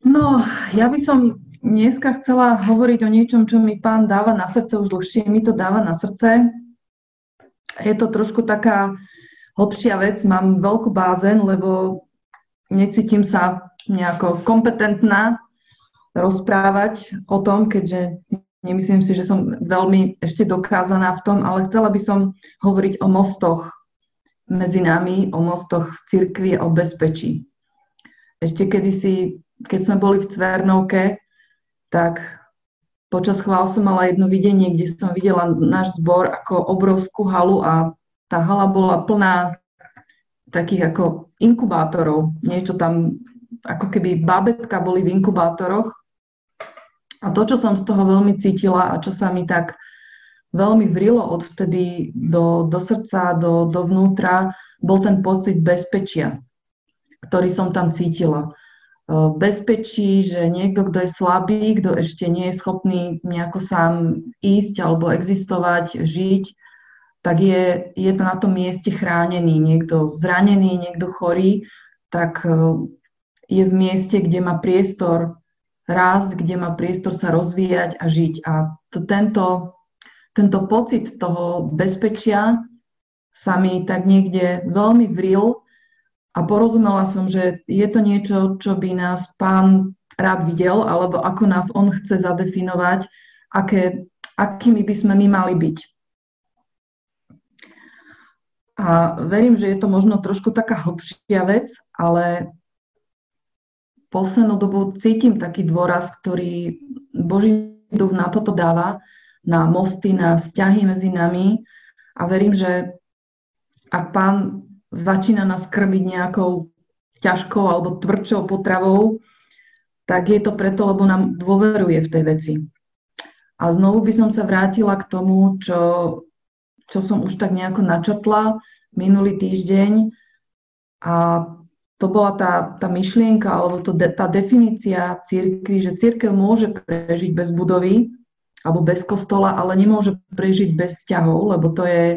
No, ja by som dneska chcela hovoriť o niečom, čo mi pán dáva na srdce, už dlhšie mi to dáva na srdce. Je to trošku taká hlbšia vec, mám veľkú bázen, lebo necítim sa nejako kompetentná rozprávať o tom, keďže nemyslím si, že som veľmi ešte dokázaná v tom, ale chcela by som hovoriť o mostoch medzi nami, o mostoch v cirkvi a o bezpečí. Ešte kedysi, keď sme boli v Cvernovke, tak počas chvál som mala jedno videnie, kde som videla náš zbor ako obrovskú halu a tá hala bola plná takých ako inkubátorov. Niečo tam, ako keby bábätka boli v inkubátoroch. A to, čo som z toho veľmi cítila a čo sa mi tak veľmi vrilo odvtedy do srdca, do vnútra, bol ten pocit bezpečia, ktorý som tam cítila. Bezpečí, že niekto, kto je slabý, kto ešte nie je schopný nejako sám ísť alebo existovať, žiť, tak je na tom mieste chránený. Niekto zranený, niekto chorý, tak je v mieste, kde má priestor rásť, kde má priestor sa rozvíjať a žiť. A tento pocit toho bezpečia sa mi tak niekde veľmi vril a porozumela som, že je to niečo, čo by nás pán rád videl, alebo ako nás on chce zadefinovať, akými by sme my mali byť. A verím, že je to možno trošku taká hlbšia vec, ale poslednú dobu cítim taký dôraz, ktorý Boží duch na toto dáva, na mosty, na vzťahy medzi nami a verím, že ak pán začína nás krmiť nejakou ťažkou alebo tvrdšou potravou, tak je to preto, lebo nám dôveruje v tej veci. A znovu by som sa vrátila k tomu, čo som už tak nejako načrtla minulý týždeň a to bola tá myšlienka alebo tá definícia cirkvi, že cirkev môže prežiť bez budovy alebo bez kostola, ale nemôže prežiť bez vzťahov, lebo to je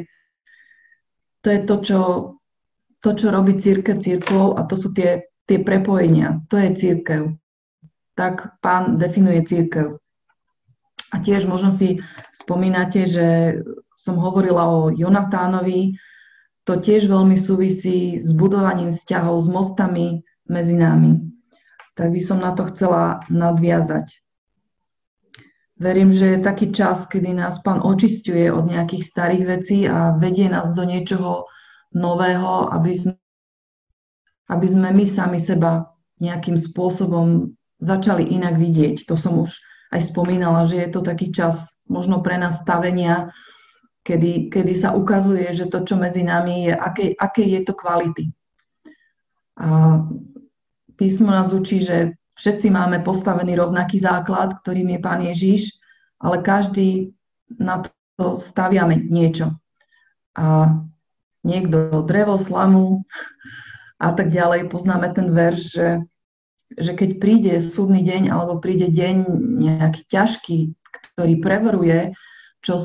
to, čo robí cirkev cirkvou a to sú tie prepojenia. To je cirkev. Tak pán definuje cirkev. A tiež možno si spomínate, že som hovorila o Jonatánovi, to tiež veľmi súvisí s budovaním vzťahov, s mostami medzi nami. Tak by som na to chcela nadviazať. Verím, že je taký čas, kedy nás pán očisťuje od nejakých starých vecí a vedie nás do niečoho nového, aby sme my sami seba nejakým spôsobom začali inak vidieť. To som už aj spomínala, že je to taký čas možno pre nás stavenia, kedy sa ukazuje, že to, čo medzi nami je, aké je to kvality. A písmo nás učí, že všetci máme postavený rovnaký základ, ktorým je Pán Ježiš, ale každý na to staviame niečo. A niekto drevo, slamu a tak ďalej. Poznáme ten verš, že keď príde súdny deň alebo príde deň nejaký ťažký, ktorý preveruje, čo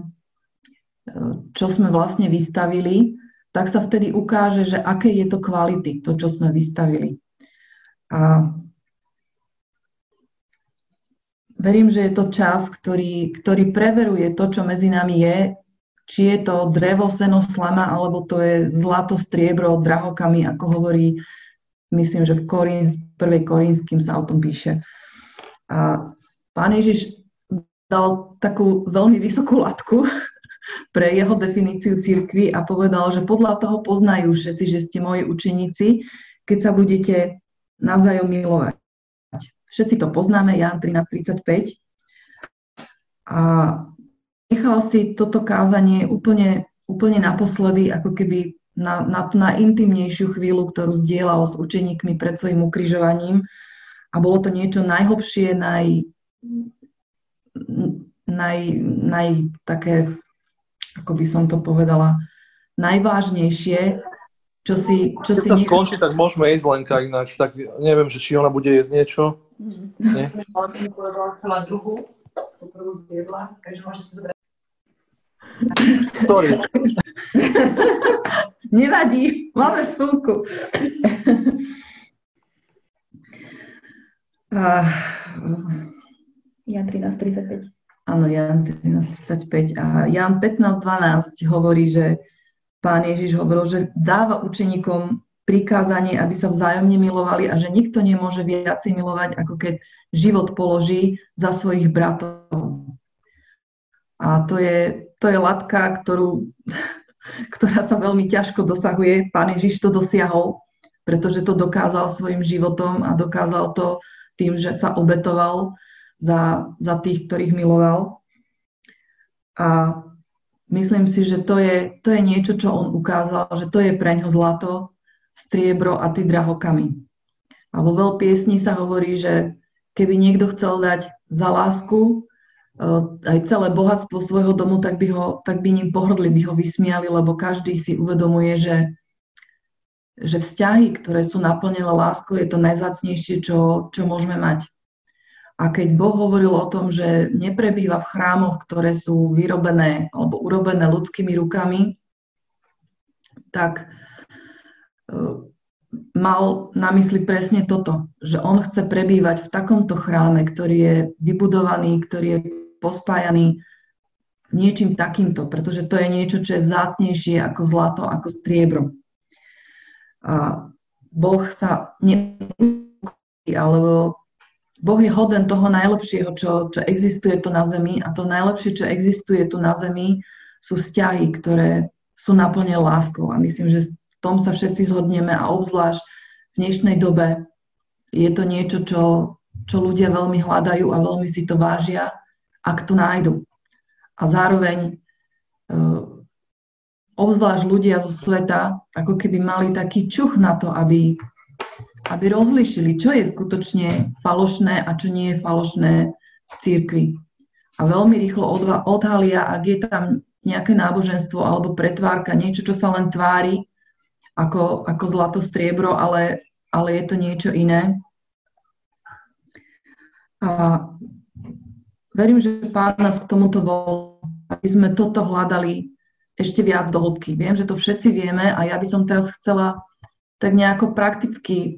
sme vlastne vystavili, tak sa vtedy ukáže, že aké je to kvality, to, čo sme vystavili. A verím, že je to čas, ktorý preveruje to, čo medzi nami je, či je to drevo, seno, slama, alebo to je zlato, striebro, drahokamy, ako hovorí, myslím, že v 1. Korínskym sa o tom píše. A Pán Ježiš dal takú veľmi vysokú latku pre jeho definíciu cirkvi a povedal, že podľa toho poznajú všetci, že ste moji učeníci, keď sa budete navzájom milovať. Všetci to poznáme, Ján 13:35. A nechal si toto kázanie úplne naposledy, ako keby na intimnejšiu chvíľu, ktorú zdieľal s učeníkmi pred svojím ukrižovaním. A bolo to niečo najhlbšie, také, ako by som to povedala, najvážnejšie, čo si... Keď sa skončí, tak môžeme ísť, Lenka, ináč. Tak neviem, že či ona bude jesť niečo. Nie? Chcela druhú, tú prvú zjedla, takže môže si zobrať. Story. Nevadí, máme v súku. A, Jan 13:35. áno, Jan 13:35 a Jan 15:12 hovorí, že Pán Ježiš hovoril, že dáva učeníkom prikázanie, aby sa vzájomne milovali a že nikto nemôže viacej milovať, ako keď život položí za svojich bratov. A to je latka, ktorá sa veľmi ťažko dosahuje. Pán Ježiš to dosiahol, pretože to dokázal svojim životom a dokázal to tým, že sa obetoval za tých, ktorých miloval. A myslím si, že to je niečo, čo on ukázal, že to je preňho zlato, striebro a tí drahokamy. A vo veľpiesni sa hovorí, že keby niekto chcel dať za lásku aj celé bohatstvo svojho domu, tak by ním pohrdli, by ho vysmiali, lebo každý si uvedomuje, že vzťahy, ktoré sú naplnené láskou, je to najvzácnejšie, čo môžeme mať. A keď Boh hovoril o tom, že neprebýva v chrámoch, ktoré sú vyrobené alebo urobené ľudskými rukami, tak mal na mysli presne toto, že on chce prebývať v takomto chráme, ktorý je vybudovaný, ktorý je pospájaný niečím takýmto, pretože to je niečo, čo je vzácnejšie ako zlato, ako striebro. A Boh sa neukojí, alebo Boh je hoden toho najlepšieho, čo existuje tu na zemi a to najlepšie, čo existuje tu na zemi, sú vzťahy, ktoré sú naplnené láskou. A myslím, že v tom sa všetci zhodneme a obzvlášť v dnešnej dobe je to niečo, čo ľudia veľmi hľadajú a veľmi si to vážia, ak to nájdu. A zároveň obzvlášť ľudia zo sveta ako keby mali taký čuch na to, aby rozlíšili, čo je skutočne falošné a čo nie je falošné v cirkvi. A veľmi rýchlo odhalia, ak je tam nejaké náboženstvo alebo pretvárka, niečo, čo sa len tvári ako zlato, striebro, ale je to niečo iné. A verím, že Pán nás k tomuto volá, aby sme toto hľadali ešte viac do hĺbky. Viem, že to všetci vieme a ja by som teraz chcela tak nejako prakticky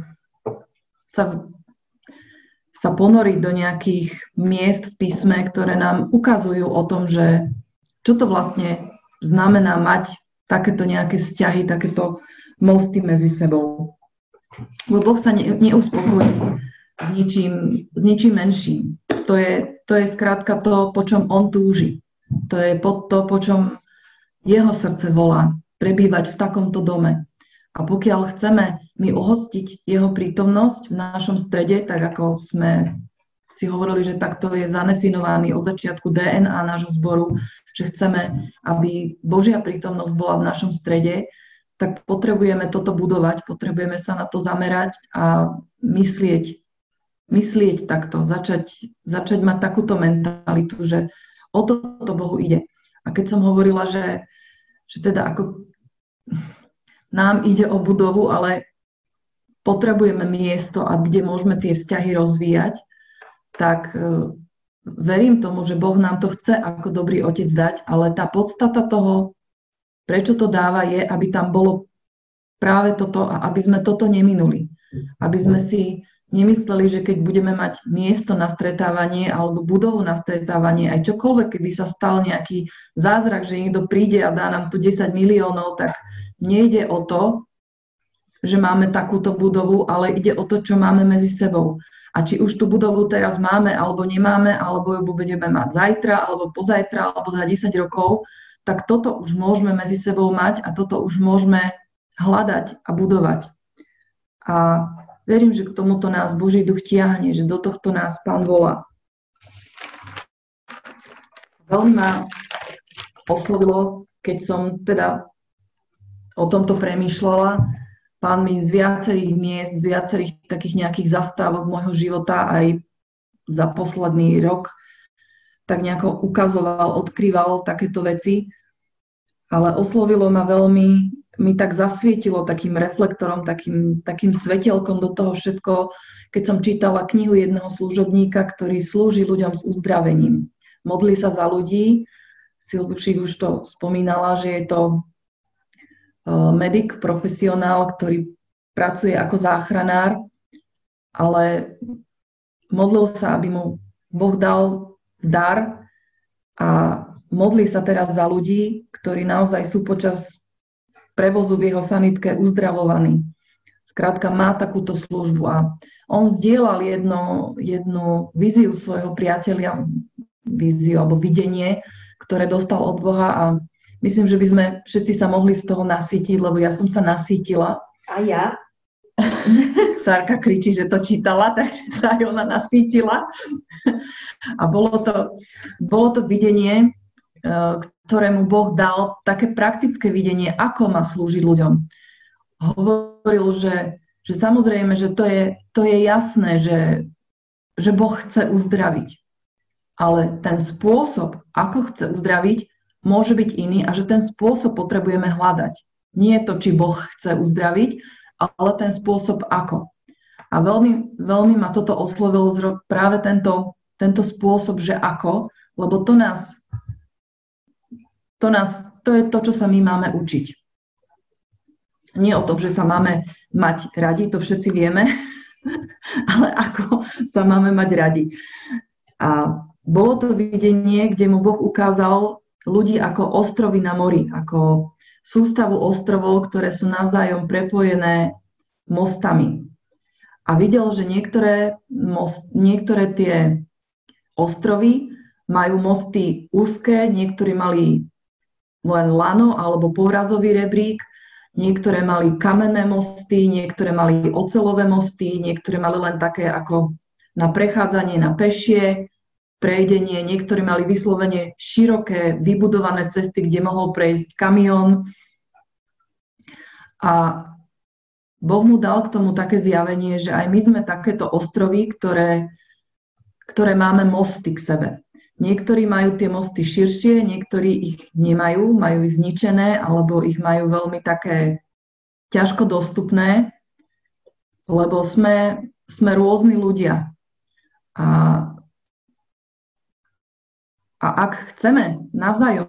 sa ponoriť do nejakých miest v písme, ktoré nám ukazujú o tom, že čo to vlastne znamená mať takéto nejaké vzťahy, takéto mosty medzi sebou. Lebo Boh sa neuspokojí s ničím menším. To je skrátka to, po čom on túži. To je to, po čom jeho srdce volá, prebývať v takomto dome. A pokiaľ chceme my uhostiť jeho prítomnosť v našom strede, tak ako sme si hovorili, že takto je zadefinovaný od začiatku DNA nášho zboru, že chceme, aby Božia prítomnosť bola v našom strede, tak potrebujeme toto budovať, potrebujeme sa na to zamerať a myslieť takto, začať mať takúto mentalitu, že o toto Bohu ide. A keď som hovorila, že teda ako nám ide o budovu, ale potrebujeme miesto, a kde môžeme tie vzťahy rozvíjať, tak verím tomu, že Boh nám to chce ako dobrý otec dať, ale tá podstata toho, prečo to dáva, je, aby tam bolo práve toto a aby sme toto neminuli. Aby sme si nemysleli, že keď budeme mať miesto na stretávanie alebo budovu na stretávanie, aj čokoľvek, keby sa stal nejaký zázrak, že niekto príde a dá nám tu 10 miliónov, tak nejde o to, že máme takúto budovu, ale ide o to, čo máme medzi sebou. A či už tú budovu teraz máme, alebo nemáme, alebo ju budeme mať zajtra, alebo pozajtra, alebo za 10 rokov, tak toto už môžeme medzi sebou mať a toto už môžeme hľadať a budovať. A verím, že k tomuto nás Boží duch tiahne, že do tohto nás Pán volá. Veľmi ma oslovilo, keď som teda o tomto premýšľala. Pán mi z viacerých miest, z viacerých takých nejakých zastávok môjho života aj za posledný rok tak nejako ukazoval, odkrýval takéto veci. Ale oslovilo ma veľmi, mi tak zasvietilo takým reflektorom, takým svetelkom do toho všetko, keď som čítala knihu jedného služobníka, ktorý slúži ľuďom s uzdravením. Modlí sa za ľudí. Silvušík už to spomínala, že je to medic, profesionál, ktorý pracuje ako záchranár, ale modlil sa, aby mu Boh dal dar a modlí sa teraz za ľudí, ktorí naozaj sú počas prevozu v jeho sanitke uzdravovaní. Skrátka má takúto službu a on zdieľal jednu víziu svojho priateľa, víziu alebo videnie, ktoré dostal od Boha a myslím, že by sme všetci sa mohli z toho nasýtiť, lebo ja som sa nasýtila. A ja? Sárka kričí, že to čítala, takže sa aj ona nasýtila. A bolo to videnie, ktorému Boh dal také praktické videnie, ako má slúžiť ľuďom. Hovoril, že samozrejme, že to je jasné, že Boh chce uzdraviť. Ale ten spôsob, ako chce uzdraviť, môže byť iný a že ten spôsob potrebujeme hľadať. Nie je to, či Boh chce uzdraviť, ale ten spôsob ako. A veľmi, veľmi ma toto oslovilo práve tento spôsob, že ako, lebo to je to, čo sa my máme učiť. Nie o tom, že sa máme mať radi, to všetci vieme, ale ako sa máme mať radi. A bolo to videnie, kde mu Boh ukázal ľudí ako ostrovy na mori, ako sústavu ostrovov, ktoré sú navzájom prepojené mostami. A videl, že niektoré tie ostrovy majú mosty úzke, niektorí mali len lano alebo pourazový rebrík, niektoré mali kamenné mosty, niektoré mali oceľové mosty, niektoré mali len také ako na prechádzanie na pešie, prejdenie, niektorí mali vyslovene široké, vybudované cesty, kde mohol prejsť kamión. A Boh mu dal k tomu také zjavenie, že aj my sme takéto ostrovy, ktoré máme mosty k sebe. Niektorí majú tie mosty širšie, niektorí ich nemajú, majú ich zničené, alebo ich majú veľmi také ťažko dostupné, lebo sme rôzni ľudia. A ak chceme navzájom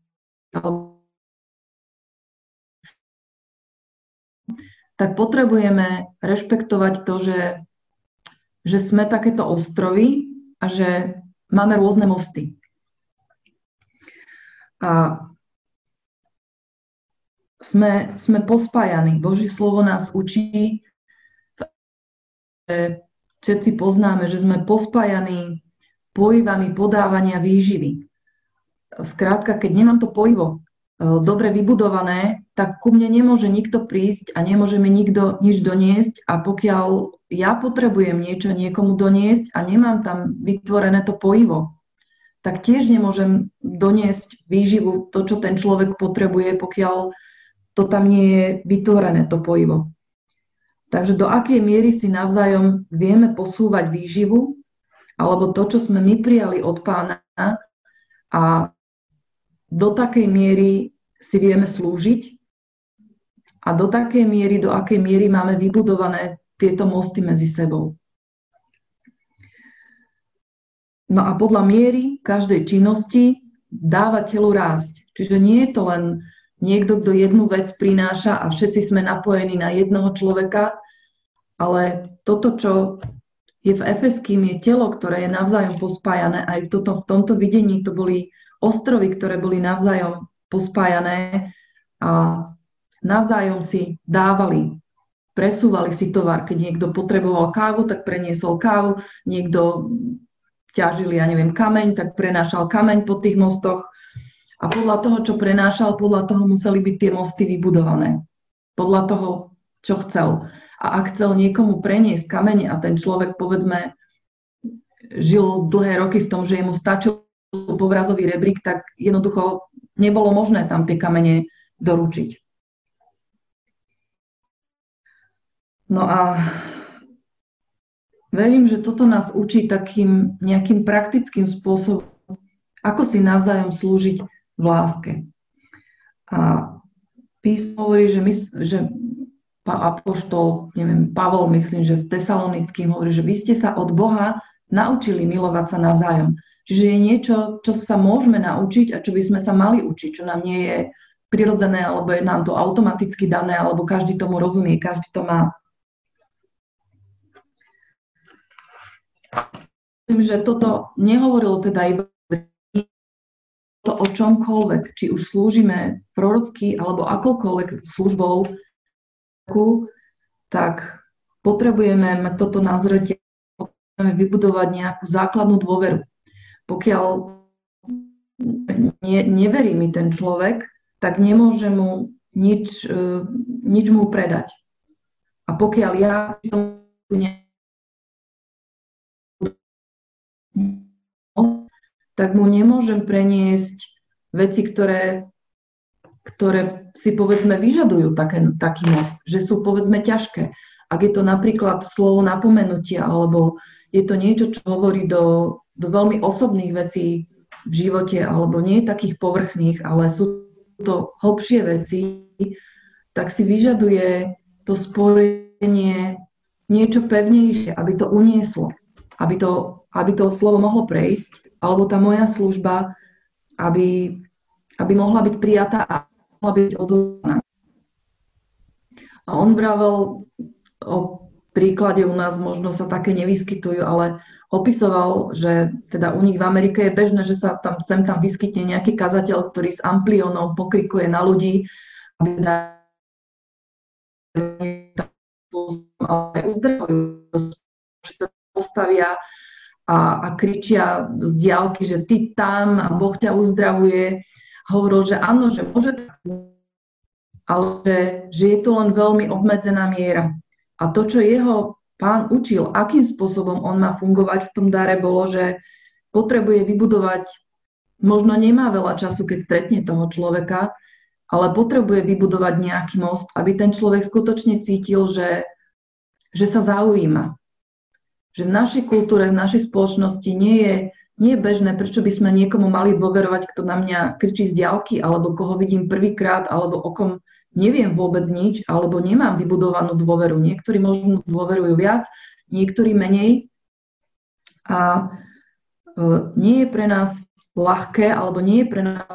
tak potrebujeme rešpektovať to, že sme takéto ostrovy a že máme rôzne mosty. A sme pospájaní. Boží slovo nás učí, že všetci poznáme, že sme pospájaní pojivami podávania výživy. Skrátka, keď nemám to pojivo dobre vybudované, tak ku mne nemôže nikto prísť a nemôže mi nikto nič doniesť a pokiaľ ja potrebujem niečo niekomu doniesť a nemám tam vytvorené to pojivo, tak tiež nemôžem doniesť výživu, to, čo ten človek potrebuje, pokiaľ to tam nie je vytvorené, to pojivo. Takže do akej miery si navzájom vieme posúvať výživu, alebo to, čo sme my prijali od Pána a do takej miery si vieme slúžiť a do takej miery, do akej miery máme vybudované tieto mosty medzi sebou. No a podľa miery každej činnosti dáva telu rásť. Čiže nie je to len niekto, kto jednu vec prináša a všetci sme napojení na jednoho človeka, ale toto, čo je v Efeským, je telo, ktoré je navzájom pospájané. Aj v tomto videní to boli ostrovy, ktoré boli navzájom pospájané a navzájom si dávali, presúvali si tovar. Keď niekto potreboval kávu, tak preniesol kávu, niekto ťažil, kameň, tak prenášal kameň po tých mostoch a podľa toho, čo prenášal, podľa toho museli byť tie mosty vybudované. Podľa toho, čo chcel. A ak chcel niekomu preniesť kamene a ten človek, povedzme, žil dlhé roky v tom, že jemu stačil povrazový rebrík, tak jednoducho nebolo možné tam tie kamene doručiť. No a verím, že toto nás učí takým nejakým praktickým spôsobom, ako si navzájom slúžiť v láske. A písmo hovorí, že apoštol, Pavol, myslím, že v Tesalonickým hovorí, že vy ste sa od Boha naučili milovať sa navzájom. Čiže je niečo, čo sa môžeme naučiť a čo by sme sa mali učiť, čo nám nie je prirodzené, alebo je nám to automaticky dané, alebo každý tomu rozumie, každý to má. myslím, že toto nehovorilo teda iba o čomkoľvek, či už slúžime prorocky alebo akokoľvek službou, tak potrebujeme mať toto na zrete, potrebujeme vybudovať nejakú základnú dôveru. Pokiaľ neverí mi ten človek, tak nemôže mu nič mu predať. A pokiaľ ja tak mu nemôžem preniesť veci, ktoré si povedzme vyžadujú taký most, že sú povedzme ťažké. Ak je to napríklad slovo napomenutia, alebo je to niečo, čo hovorí do veľmi osobných vecí v živote, alebo nie takých povrchných, ale sú to hlbšie veci, tak si vyžaduje to spojenie niečo pevnejšie, aby to unieslo, aby to slovo mohlo prejsť, alebo tá moja služba, aby mohla byť prijatá a mohla byť odovzdaná. A on vravel o príklade u nás, možno sa také nevyskytujú, ale opisoval, že teda u nich v Amerike je bežné, že sa tam vyskytne nejaký kazateľ, ktorý s ampliónom pokrikuje na ľudí, aby uzdravujú, že sa postavia a kričia z diaľky, že ty tam a Boh ťa uzdravuje. Hovoril, že áno, že môže tak, ale že je to len veľmi obmedzená miera. A to, čo jeho pán učil, akým spôsobom on má fungovať v tom dare, bolo, že potrebuje vybudovať, možno nemá veľa času, keď stretne toho človeka, ale potrebuje vybudovať nejaký most, aby ten človek skutočne cítil, že sa zaujíma. Že v našej kultúre, v našej spoločnosti nie je bežné, prečo by sme niekomu mali dôverovať, kto na mňa kričí z diaľky, alebo koho vidím prvýkrát, alebo o kom neviem vôbec nič, alebo nemám vybudovanú dôveru. Niektorí možno dôverujú viac, niektorí menej. A nie je pre nás ľahké, alebo nie je pre nás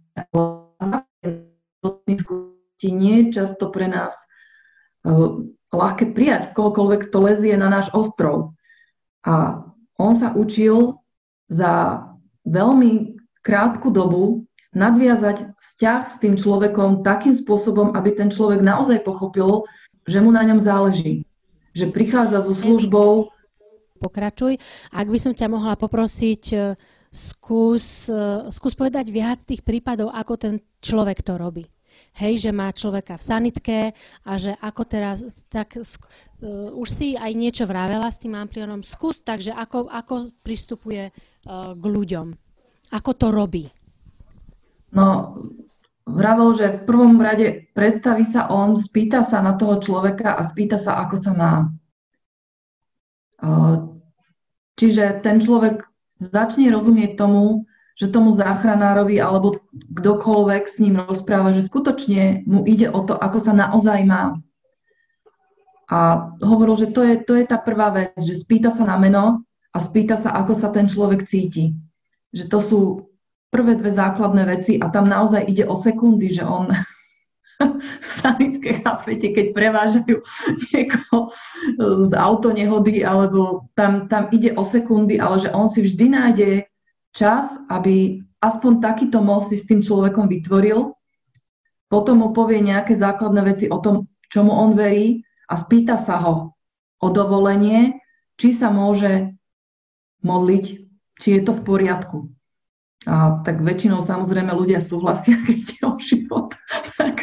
nie je často pre nás ľahké prijať kohokoľvek, kto lezie na náš ostrov. A on sa učil za veľmi krátku dobu nadviazať vzťah s tým človekom takým spôsobom, aby ten človek naozaj pochopil, že mu na ňom záleží. Že prichádza so službou. Pokračuj. Ak by som ťa mohla poprosiť, skús povedať viac tých prípadov, ako ten človek to robí. Hej, že má človeka v sanitke a že ako teraz, tak už si aj niečo vravela s tým amplionom. Skús tak, že ako pristupuje k ľuďom. Ako to robí? No, vravel, že v prvom rade predstaví sa on, spýta sa na toho človeka a spýta sa, ako sa má. Čiže ten človek začne rozumieť tomu, že tomu záchranárovi alebo kdokoľvek s ním rozpráva, že skutočne mu ide o to, ako sa naozaj má. A hovoril, že to je tá prvá vec, že spýta sa na meno a spýta sa, ako sa ten človek cíti. Že to sú prvé dve základné veci a tam naozaj ide o sekundy, že on v sanitke, chápete, keď prevážajú niekoho z autonehody, alebo tam ide o sekundy, ale že on si vždy nájde čas, aby aspoň takýto most si s tým človekom vytvoril, potom mu povie nejaké základné veci o tom, čomu on verí a spýta sa ho o dovolenie, či sa môže modliť, či je to v poriadku. A tak väčšinou samozrejme ľudia súhlasia, keď je o život, tak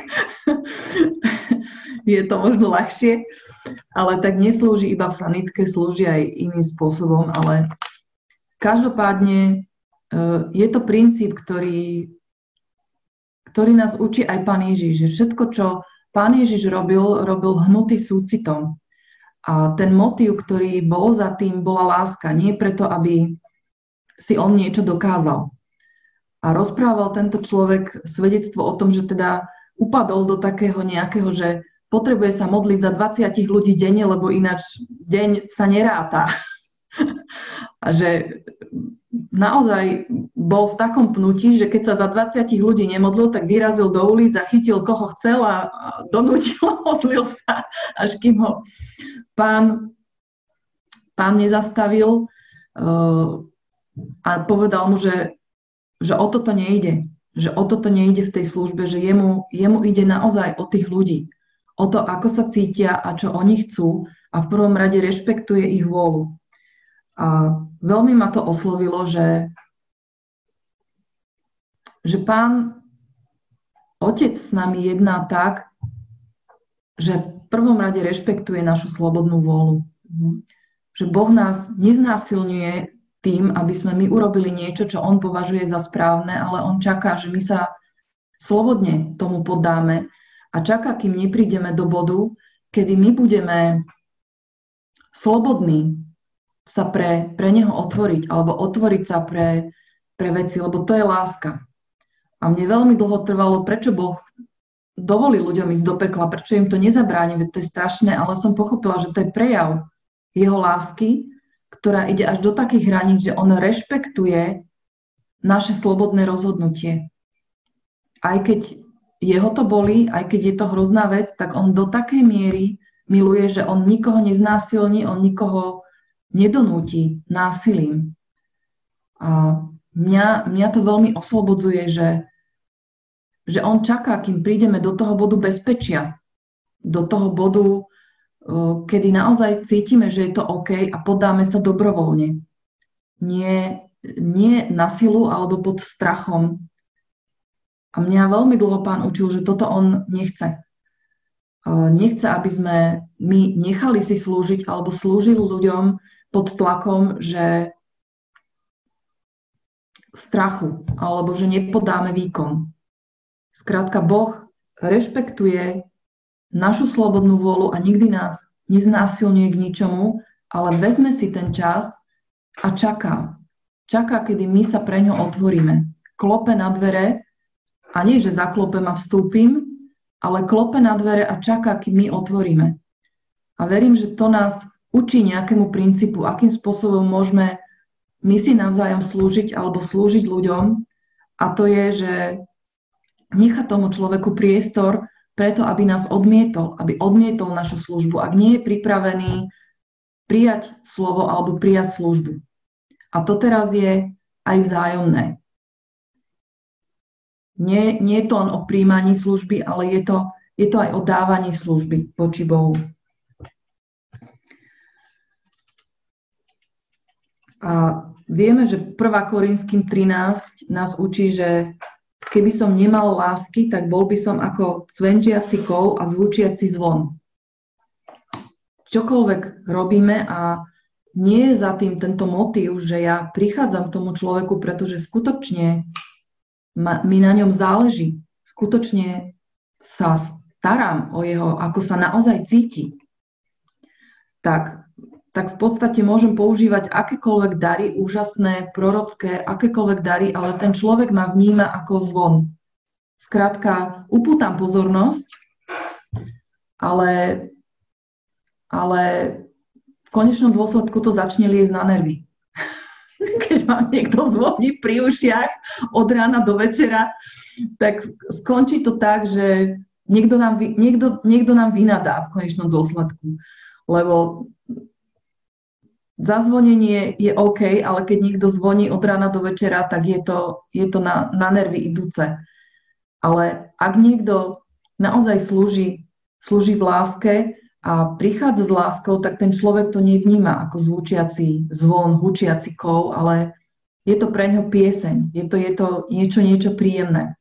je to možno ľahšie, ale tak neslúži iba v sanitke, slúži aj iným spôsobom, ale každopádne je to princíp, ktorý nás učí aj Pán Ježiš, že všetko, čo Pán Ježiš robil hnutý súcitom. A ten motív, ktorý bol za tým, bola láska. Nie preto, aby si on niečo dokázal. A rozprával tento človek svedectvo o tom, že teda upadol do takého nejakého, že potrebuje sa modliť za 20 ľudí denne, lebo ináč deň sa neráta. A že naozaj bol v takom pnutí, že keď sa za 20 ľudí nemodlil, tak vyrazil do ulic a chytil koho chcel a donútil, modlil sa, až kým ho pán nezastavil. a povedal mu, že o toto nejde. Že o toto nejde v tej službe, že jemu ide naozaj o tých ľudí. O to, ako sa cítia a čo oni chcú a v prvom rade rešpektuje ich vôľu. A veľmi ma to oslovilo, že Pán Otec s nami jedná tak, že v prvom rade rešpektuje našu slobodnú vôľu. Že Boh nás neznásilňuje tým, aby sme my urobili niečo, čo on považuje za správne, ale on čaká, že my sa slobodne tomu poddáme a čaká, kým neprídeme do bodu, kedy my budeme slobodní sa pre neho otvoriť alebo otvoriť sa pre veci, lebo to je láska. A mne veľmi dlho trvalo, prečo Boh dovolí ľuďom ísť do pekla, prečo im to nezabráni, veď to je strašné, ale som pochopila, že to je prejav jeho lásky, ktorá ide až do takých hraníc, že on rešpektuje naše slobodné rozhodnutie. Aj keď jeho to bolí, aj keď je to hrozná vec, tak on do takej miery miluje, že on nikoho neznásilní, on nikoho nedonúti násilím. A mňa to veľmi oslobodzuje, že on čaká, kým prídeme do toho bodu bezpečia, do toho bodu, kedy naozaj cítime, že je to OK a podáme sa dobrovoľne. Nie na silu alebo pod strachom. A mňa veľmi dlho Pán učil, že toto on nechce. Nechce, aby sme my nechali si slúžiť alebo slúžili ľuďom pod tlakom, že strachu alebo že nepodáme výkon. Skrátka, Boh rešpektuje našu slobodnú vôľu a nikdy nás neznásilňuje k ničomu, ale vezme si ten čas a čaká. Čaká, kedy my sa pre ňo otvoríme. Klope na dvere a nie, že zaklopem a vstúpim, ale klope na dvere a čaká, kým my otvoríme. A verím, že to nás učí nejakému princípu, akým spôsobom môžeme my si navzájom slúžiť alebo slúžiť ľuďom. A to je, že nechá tomu človeku priestor preto, aby nás odmietol, aby odmietol našu službu, ak nie je pripravený prijať slovo alebo prijať službu. A to teraz je aj vzájomné. Nie je to len o prijímaní služby, ale je to aj o dávaní služby voči Bohu. A vieme, že 1. Korinským 13 nás učí, že keby som nemal lásky, tak bol by som ako cvenžiaci kov a zvučiaci zvon. Čokoľvek robíme a nie je za tým tento motív, že ja prichádzam k tomu človeku, pretože skutočne mi na ňom záleží. Skutočne sa starám o jeho, ako sa naozaj cíti. Tak v podstate môžem používať akékoľvek dary, úžasné, prorocké, akékoľvek dary, ale ten človek ma vníma ako zvon. Skrátka, upútam pozornosť, ale v konečnom dôsledku to začne liesť na nervy. Keď vám niekto zvoní pri ušiach od rána do večera, tak skončí to tak, že niekto nám vynadá v konečnom dôsledku. Lebo zazvonenie je OK, ale keď niekto zvoní od rána do večera, tak je to na nervy idúce. Ale ak niekto naozaj slúži v láske a prichádza s láskou, tak ten človek to nevníma ako zvučiaci zvon, hučiaci kov, ale je to pre ňo pieseň, je to niečo príjemné.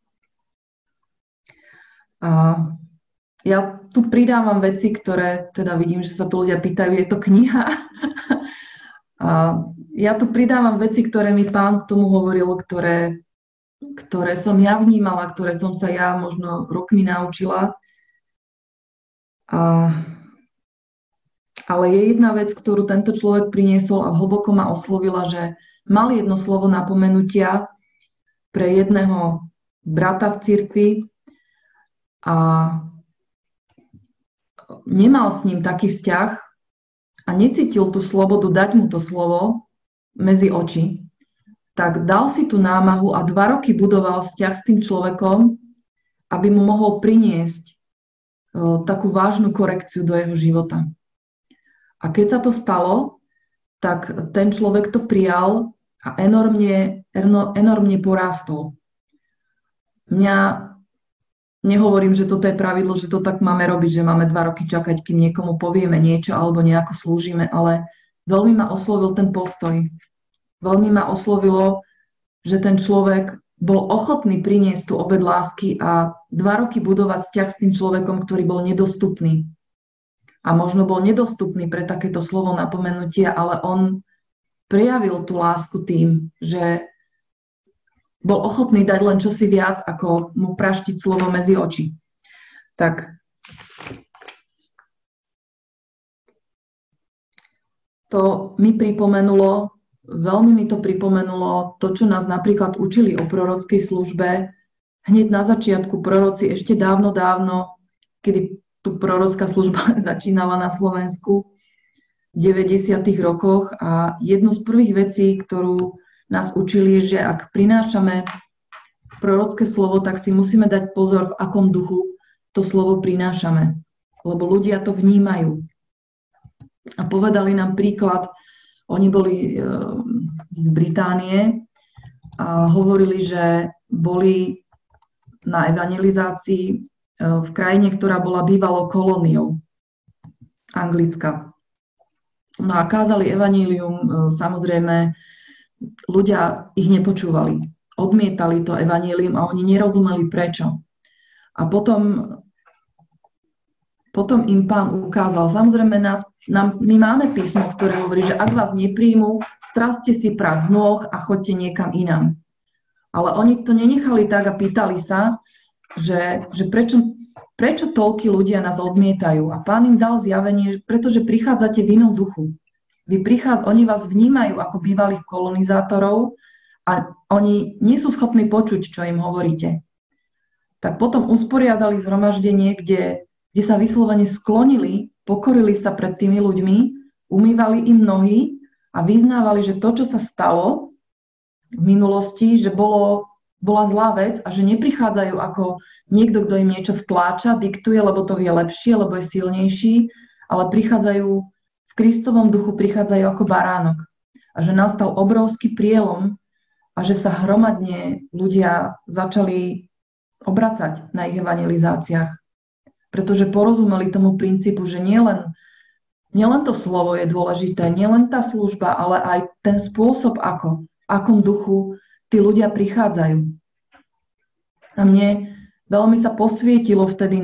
A ja tu pridávam veci, ktoré teda vidím, že sa tu ľudia pýtajú, je to kniha. A ja tu pridávam veci, ktoré mi Pán k tomu hovoril, ktoré som ja vnímala, ktoré som sa ja možno rokmi naučila. Ale je jedna vec, ktorú tento človek priniesol a hlboko ma oslovila, že mal jedno slovo napomenutia pre jedného brata v cirkvi a nemal s ním taký vzťah a necítil tú slobodu dať mu to slovo medzi oči, tak dal si tú námahu a 2 roky budoval vzťah s tým človekom, aby mu mohol priniesť takú vážnu korekciu do jeho života. A keď sa to stalo, tak ten človek to prijal a enormne porástol. Nehovorím, že toto je pravidlo, že to tak máme robiť, že máme 2 roky čakať, kým niekomu povieme niečo alebo nejako slúžime, ale veľmi ma oslovil ten postoj. Veľmi ma oslovilo, že ten človek bol ochotný priniesť tú obed lásky a 2 roky budovať vzťah s tým človekom, ktorý bol nedostupný. A možno bol nedostupný pre takéto slovo napomenutia, ale on prejavil tú lásku tým, že bol ochotný dať len čosi viac, ako mu praštiť slovo medzi oči. Tak to mi pripomenulo, veľmi mi to pripomenulo to, čo nás napríklad učili o prorockej službe hneď na začiatku. Proroci ešte dávno, kedy tu prorocká služba začínala na Slovensku v 90. rokoch a jednu z prvých vecí, ktorú nás učili, že ak prinášame prorocké slovo, tak si musíme dať pozor, v akom duchu to slovo prinášame, lebo ľudia to vnímajú. A povedali nám príklad, oni boli z Británie a hovorili, že boli na evangelizácii v krajine, ktorá bola bývalo kolóniou Anglicka. No a kázali evanjelium, samozrejme, ľudia ich nepočúvali. Odmietali to evanjelium a oni nerozumeli prečo. A potom im Pán ukázal, samozrejme my máme písmo, ktoré hovorí, že ak vás nepríjmú, straste si prach z nôh a choďte niekam inám. Ale oni to nenechali tak a pýtali sa, že prečo toľkí ľudia nás odmietajú. A Pán im dal zjavenie, pretože prichádzate v inom duchu. Oni vás vnímajú ako bývalých kolonizátorov a oni nie sú schopní počuť, čo im hovoríte. Tak potom usporiadali zhromaždenie, kde sa vyslovene sklonili, pokorili sa pred tými ľuďmi, umývali im nohy a vyznávali, že to, čo sa stalo v minulosti, že bola zlá vec a že neprichádzajú ako niekto, kto im niečo vtláča, diktuje, lebo to vie lepšie, lebo je silnejší, ale prichádzajú v Kristovom duchu, prichádzajú ako baránok. A že nastal obrovský prielom a že sa hromadne ľudia začali obracať na ich evangelizáciách. Pretože porozumeli tomu princípu, že nielen to slovo je dôležité, nielen tá služba, ale aj ten spôsob, v akom duchu tí ľudia prichádzajú. A mne veľmi sa posvietilo vtedy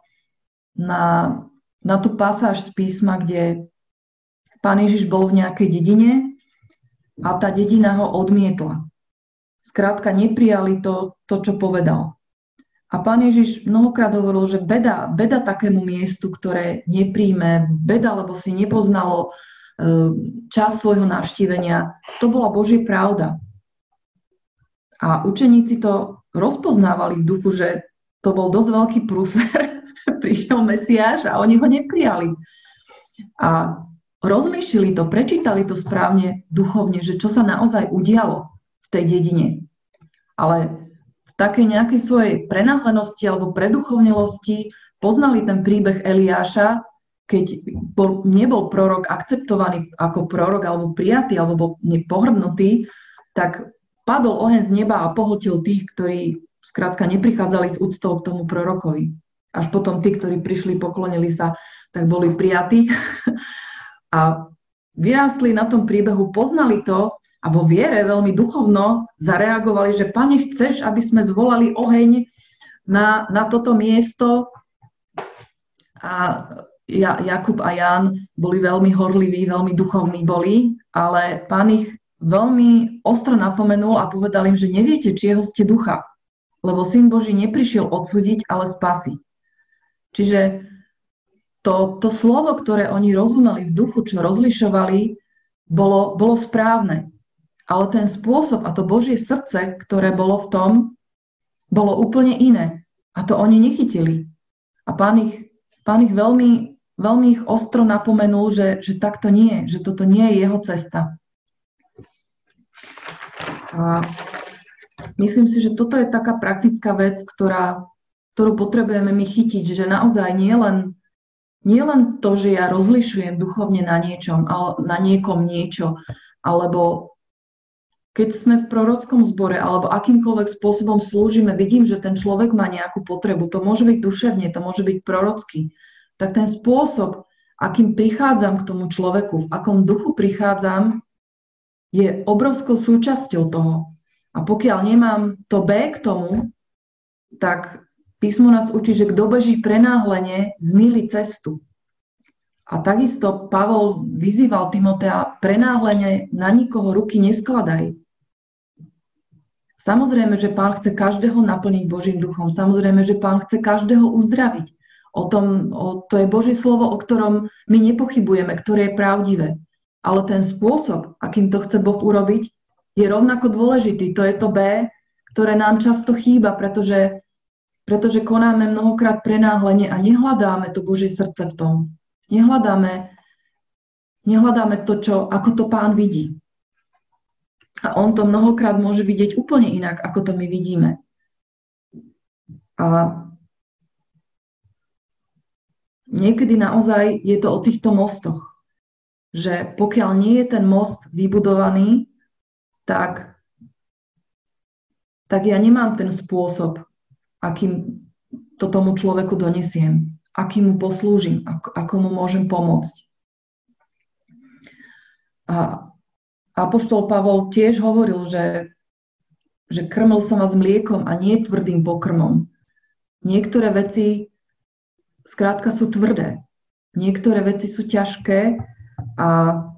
na tú pasáž z písma, kde Pán Ježiš bol v nejakej dedine a tá dedina ho odmietla. Skrátka, neprijali to, čo povedal. A Pán Ježiš mnohokrát hovoril, že beda takému miestu, ktoré nepríjme, beda, lebo si nepoznalo čas svojho navštívenia. To bola Božia pravda. A učeníci to rozpoznávali v duchu, že to bol dosť veľký prúser, prišiel Mesiáš a oni ho neprijali. A rozlíšili to, prečítali to správne duchovne, že čo sa naozaj udialo v tej dedine. Ale v takej nejakej svojej prenáhlenosti alebo preduchovnelosti poznali ten príbeh Eliáša, keď nebol prorok akceptovaný ako prorok alebo prijatý alebo bol pohrdnutý, tak padol oheň z neba a pohltil tých, ktorí skrátka neprichádzali s úctou k tomu prorokovi. Až potom tí, ktorí prišli, poklonili sa, tak boli prijatí. A vyrástli na tom príbehu, poznali to a vo viere veľmi duchovno zareagovali, že Pane, chceš, aby sme zvolali oheň na toto miesto? A Jakub a Ján boli veľmi horliví, veľmi duchovní boli, ale Pán ich veľmi ostro napomenul a povedal im, že neviete, čieho ste ducha, lebo Syn Boží neprišiel odsúdiť, ale spasiť. Čiže to slovo, ktoré oni rozumeli v duchu, čo rozlišovali, bolo správne. Ale ten spôsob a to Božie srdce, ktoré bolo v tom, bolo úplne iné. A to oni nechytili. A Pán ich veľmi, veľmi ich ostro napomenul, že takto nie, že toto nie je jeho cesta. A myslím si, že toto je taká praktická vec, ktorú potrebujeme my chytiť, že naozaj nie nie len to, že ja rozlišujem duchovne na niekom niečo, alebo keď sme v prorockom zbore alebo akýmkoľvek spôsobom slúžime, vidím, že ten človek má nejakú potrebu, to môže byť duševne, to môže byť prorocký, tak ten spôsob, akým prichádzam k tomu človeku, v akom duchu prichádzam, je obrovskou súčasťou toho. A pokiaľ nemám to B k tomu, tak písmo nás učí, že kto beží prenáhlene, zmýli cestu. A takisto Pavol vyzýval Timotea, prenáhlene na nikoho ruky neskladaj. Samozrejme, že Pán chce každého naplniť Božím duchom. Samozrejme, že Pán chce každého uzdraviť. To je Božie slovo, o ktorom my nepochybujeme, ktoré je pravdivé. Ale ten spôsob, akým to chce Boh urobiť, je rovnako dôležitý. To je to B, ktoré nám často chýba, pretože konáme mnohokrát prenáhlenie a nehľadáme to Božie srdce v tom. Nehľadáme to, ako to Pán vidí. A on to mnohokrát môže vidieť úplne inak, ako to my vidíme. A niekedy naozaj je to o týchto mostoch. Že pokiaľ nie je ten most vybudovaný, tak ja nemám ten spôsob, akým to tomu človeku donesiem, akým mu poslúžim, ako mu môžem pomôcť. A apoštol Pavol tiež hovoril, že krmil som vás mliekom a nie tvrdým pokrmom. Niektoré veci skrátka sú tvrdé. Niektoré veci sú ťažké a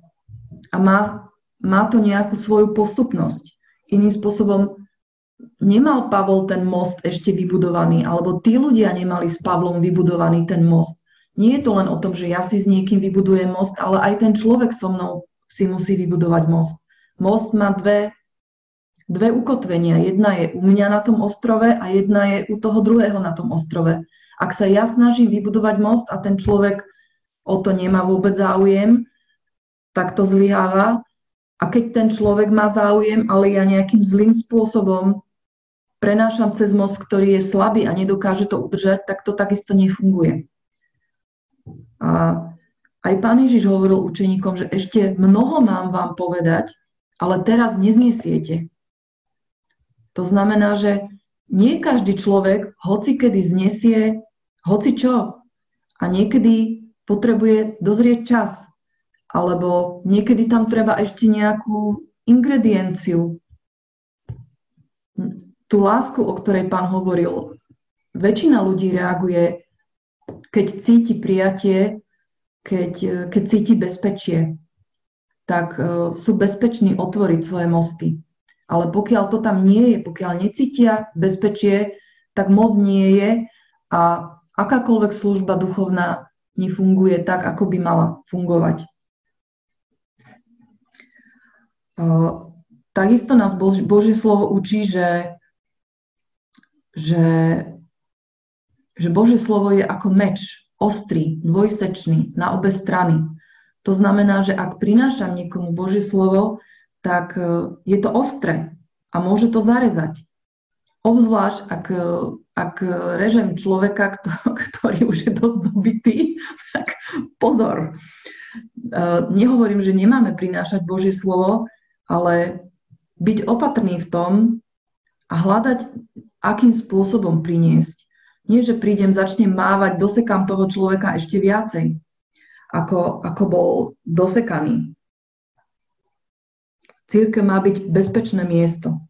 má to nejakú svoju postupnosť. Iným spôsobom nemal Pavol ten most ešte vybudovaný, alebo tí ľudia nemali s Pavlom vybudovaný ten most. Nie je to len o tom, že ja si s niekým vybudujem most, ale aj ten človek so mnou si musí vybudovať most. Most má dve ukotvenia. Jedna je u mňa na tom ostrove a jedna je u toho druhého na tom ostrove. Ak sa ja snažím vybudovať most a ten človek o to nemá vôbec záujem, tak to zlyháva. A keď ten človek má záujem, ale ja nejakým zlým spôsobom prenášam cez most, ktorý je slabý a nedokáže to udržať, tak to takisto nefunguje. A aj Pán Ježiš hovoril učeníkom, že ešte mnoho mám vám povedať, ale teraz neznesiete. To znamená, že nie každý človek hocikedy znesie hocičo a niekedy potrebuje dozrieť čas, alebo niekedy tam treba ešte nejakú ingredienciu. Tú lásku, o ktorej Pán hovoril, väčšina ľudí reaguje, keď cíti prijatie, keď cíti bezpečie, tak sú bezpeční otvoriť svoje mosty. Ale pokiaľ to tam nie je, pokiaľ necítia bezpečie, tak most nie je a akákoľvek služba duchovná nefunguje tak, ako by mala fungovať. Takisto nás Božie slovo učí, že Božie slovo je ako meč, ostrý, dvojsečný, na obe strany. To znamená, že ak prinášam niekomu Božie slovo, tak je to ostré a môže to zarezať. Obzvlášť, ak režem človeka, ktorý už je dosť dobitý, tak pozor. Nehovorím, že nemáme prinášať Božie slovo, ale byť opatrný v tom a hľadať, akým spôsobom priniesť. Nie, že prídem, začnem mávať, dosekám toho človeka ešte viacej, ako bol dosekaný. Cirkev má byť bezpečné miesto.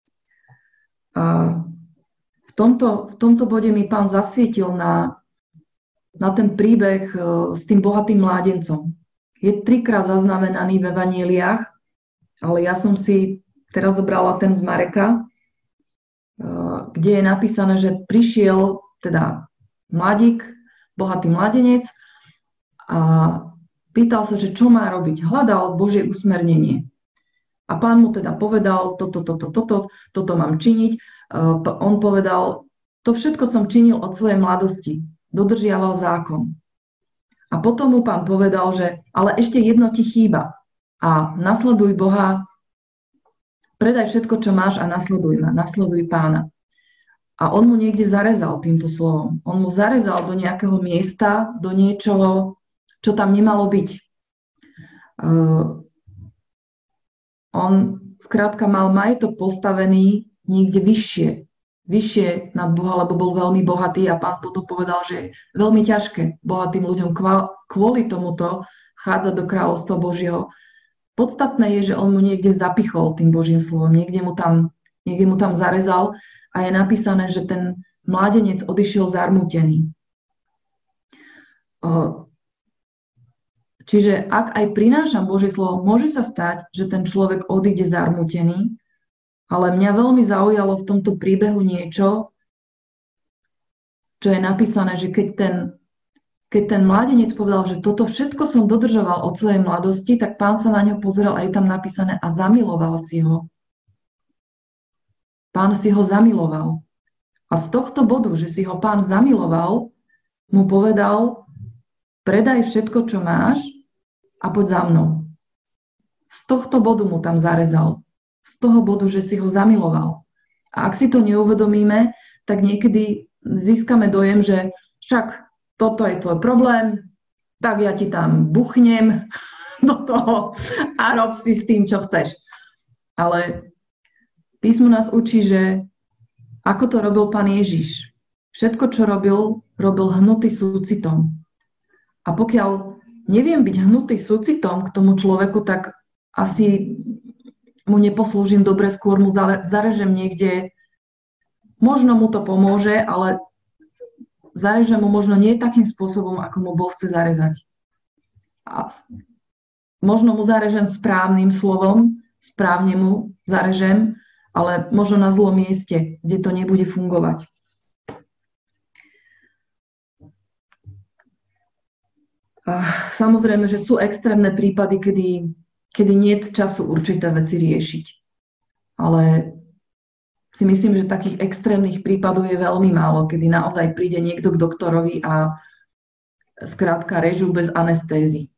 A v tomto bode mi Pán zasvietil na ten príbeh s tým bohatým mládencom. Je 3-krát zaznamenaný v evanjeliách, ale ja som si teraz zobrala ten z Mareka, kde je napísané, že prišiel teda mladík, bohatý mladenec a pýtal sa, že čo má robiť. Hľadal Božie usmernenie. A Pán mu teda povedal, toto mám činiť. On povedal, to všetko som činil od svojej mladosti. Dodržiaval zákon. A potom mu Pán povedal, že ale ešte jedno ti chýba. A nasleduj Boha, predaj všetko, čo máš a nasleduj ma, nasleduj Pána. A on mu niekde zarezal týmto slovom. On mu zarezal do nejakého miesta, do niečoho, čo tam nemalo byť. On skrátka mal majetok postavený niekde vyššie nad Boha, lebo bol veľmi bohatý a Pán potom povedal, že je veľmi ťažké bohatým ľuďom kvôli tomuto chádzať do kráľovstva Božieho. Podstatné je, že on mu niekde zapichol tým Božím slovom, niekde mu tam zarezal a je napísané, že ten mládenec odišiel zarmútený. Čiže ak aj prinášam Božie slovo, môže sa stať, že ten človek odíde zarmútený, ale mňa veľmi zaujalo v tomto príbehu niečo, čo je napísané, že keď ten mládenec povedal, že toto všetko som dodržoval od svojej mladosti, tak Pán sa na ňo pozeral a je tam napísané a zamiloval si ho. Pán si ho zamiloval. A z tohto bodu, že si ho Pán zamiloval, mu povedal, predaj všetko, čo máš a poď za mnou. Z tohto bodu mu tam zarezal. Z toho bodu, že si ho zamiloval. A ak si to neuvedomíme, tak niekedy získame dojem, že však toto je tvoj problém, tak ja ti tam buchnem do toho a rob si s tým, čo chceš. Ale písmo nás učí, že ako to robil Pán Ježiš. Všetko, čo robil hnutý súcitom. A pokiaľ neviem byť hnutý súcitom k tomu človeku, tak asi mu neposlúžim dobre, skôr mu zarežem niekde. Možno mu to pomôže, ale zarežem mu možno nie takým spôsobom, ako mu Boh chce zarezať. A možno mu zarežem správnym slovom, správne mu zarežem, ale možno na zlom mieste, kde to nebude fungovať. A samozrejme, že sú extrémne prípady, kedy nie je času určité veci riešiť. Ale si myslím, že takých extrémnych prípadov je veľmi málo, kedy naozaj príde niekto k doktorovi a skrátka režú bez anestézy.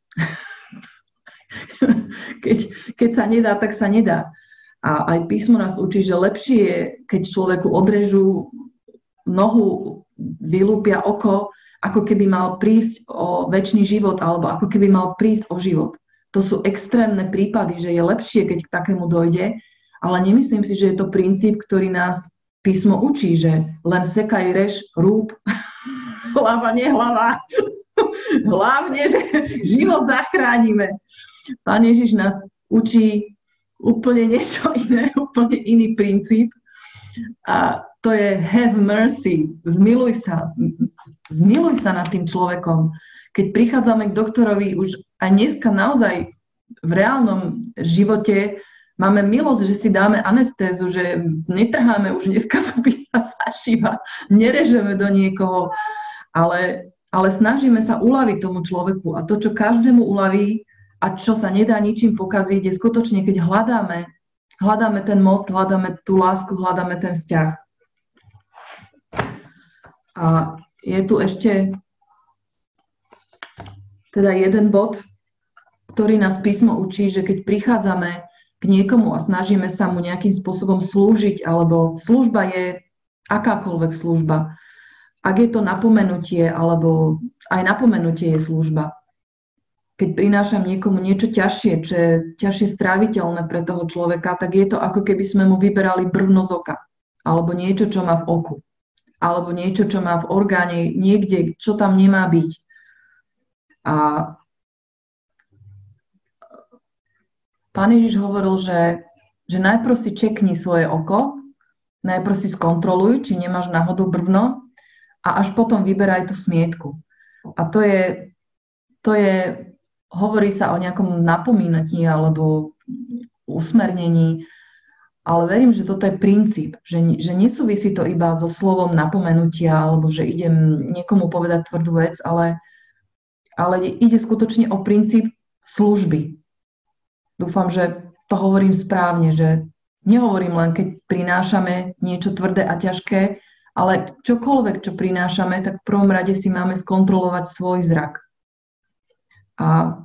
Keď sa nedá, tak sa nedá. A aj písmo nás učí, že lepšie je, keď človeku odrežú nohu, vylúpia oko, ako keby mal prísť o večný život, alebo ako keby mal prísť o život. To sú extrémne prípady, že je lepšie, keď k takému dojde, ale nemyslím si, že je to princíp, ktorý nás písmo učí, že len sekaj, rež, rúb, hlava, nehlava. Hlavne, že život zachránime. Pán Ježiš nás učí úplne niečo iné, úplne iný princíp. A to je have mercy, zmiluj sa nad tým človekom. Keď prichádzame k doktorovi, už aj dneska naozaj v reálnom živote máme milosť, že si dáme anestézu, že netrháme už dneska zuby a zašíva, nerežeme do niekoho, ale snažíme sa uľaviť tomu človeku. A to, čo každému uľaví a čo sa nedá ničím pokaziť, je skutočne, keď hľadáme ten most, hľadáme tú lásku, hľadáme ten vzťah. A je tu ešte teda jeden bod, ktorý nás písmo učí, že keď prichádzame k niekomu a snažíme sa mu nejakým spôsobom slúžiť, alebo služba je akákoľvek služba. Ak je to napomenutie, alebo aj napomenutie je služba. Keď prinášam niekomu niečo ťažšie, čo je ťažšie stráviteľné pre toho človeka, tak je to ako keby sme mu vyberali brvno z oka. Alebo niečo, čo má v oku. Alebo niečo, čo má v orgáne, niekde, čo tam nemá byť. A Pán Ježiš hovoril, že najprv si čekni svoje oko, najprv si skontroluj, či nemáš náhodou brvno a až potom vyberaj tú smietku. A to je, hovorí sa o nejakom napomínatí alebo usmernení, ale verím, že toto je princíp, že nesúvisí to iba so slovom napomenutia alebo že idem niekomu povedať tvrdú vec, ale ide skutočne o princíp služby. Dúfam, že to hovorím správne, že nehovorím len, keď prinášame niečo tvrdé a ťažké, ale čokoľvek, čo prinášame, tak v prvom rade si máme skontrolovať svoj zrak. A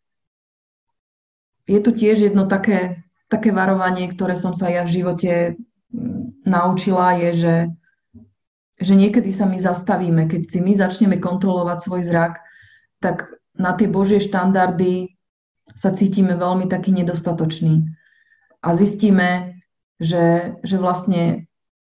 je tu tiež jedno také varovanie, ktoré som sa ja v živote naučila, je, že že niekedy sa my zastavíme, keď si my začneme kontrolovať svoj zrak, tak na tie Božie štandardy sa cítime veľmi taký nedostatočný. A zistíme, že vlastne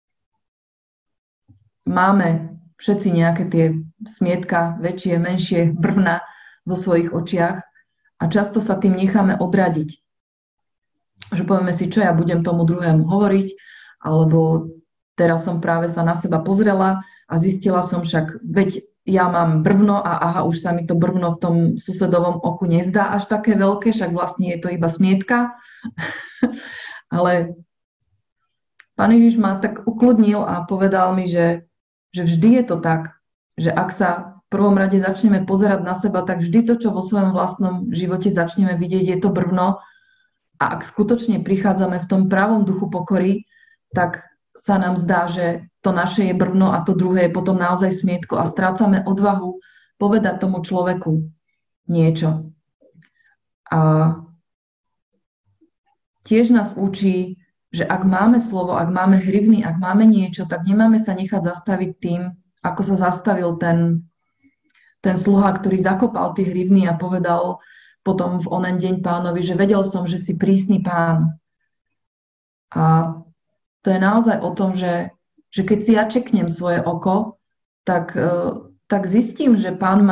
máme všetci nejaké tie smietka, väčšie, menšie, brvna vo svojich očiach a často sa tým necháme odradiť. Že povieme si, čo ja budem tomu druhému hovoriť, alebo teraz som práve sa na seba pozrela a zistila som však, veď ja mám brvno a aha, už sa mi to brvno v tom susedovom oku nezdá až také veľké, však vlastne je to iba smietka. Ale Pán Ježiš ma tak ukludnil a povedal mi, že vždy je to tak, že ak sa v prvom rade začneme pozerať na seba, tak vždy to, čo vo svojom vlastnom živote začneme vidieť, je to brvno. A ak skutočne prichádzame v tom pravom duchu pokory, tak sa nám zdá, že to naše je brvno a to druhé je potom naozaj smietko a strácame odvahu povedať tomu človeku niečo. A tiež nás učí, že ak máme slovo, ak máme hrivny, ak máme niečo, tak nemáme sa nechať zastaviť tým, ako sa zastavil ten sluha, ktorý zakopal tie hrivny a povedal potom v onen deň Pánovi, že vedel som, že si prísny Pán. A to je naozaj o tom, že keď si ja čeknem svoje oko, tak zistím, že Pán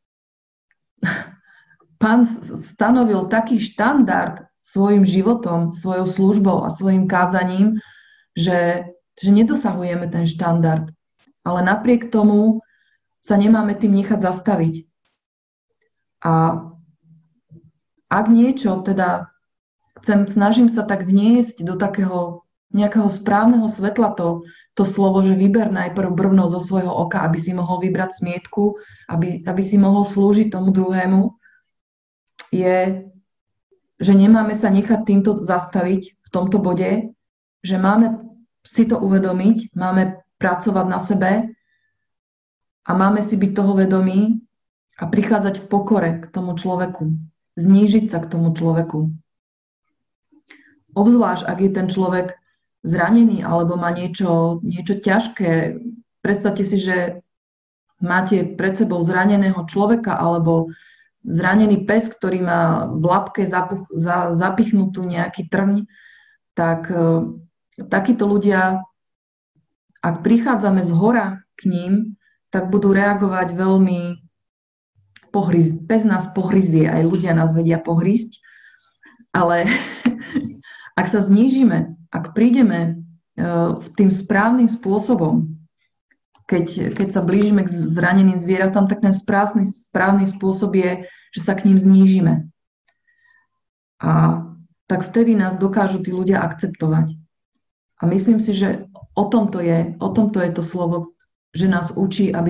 stanovil taký štandard svojim životom, svojou službou a svojim kázaním, že nedosahujeme ten štandard. Ale napriek tomu sa nemáme tým nechať zastaviť. A ak niečo, teda snažím sa tak vniesť do takého nejakého správneho svetla to slovo, že vyber najprv brvno zo svojho oka, aby si mohol vybrať smietku, aby si mohol slúžiť tomu druhému, je, že nemáme sa nechať týmto zastaviť v tomto bode, že máme si to uvedomiť, máme pracovať na sebe a máme si byť toho vedomí a prichádzať v pokore k tomu človeku, znížiť sa k tomu človeku. Obzvlášť, ak je ten človek zranený alebo má niečo ťažké. Predstavte si, že máte pred sebou zraneného človeka alebo zranený pes, ktorý má v labke zapichnutú nejaký trň, tak takíto ľudia, ak prichádzame zhora k ním, tak budú reagovať veľmi pes nás pohryzie, aj ľudia nás vedia pohrísť, ale ak sa znížime, ak prídeme tým správnym spôsobom, keď sa blížime k zraneným zvieratám, tak ten správny spôsob je, že sa k ním znížime. A tak vtedy nás dokážu tí ľudia akceptovať. A myslím si, že o tomto je to slovo, že nás učí, aby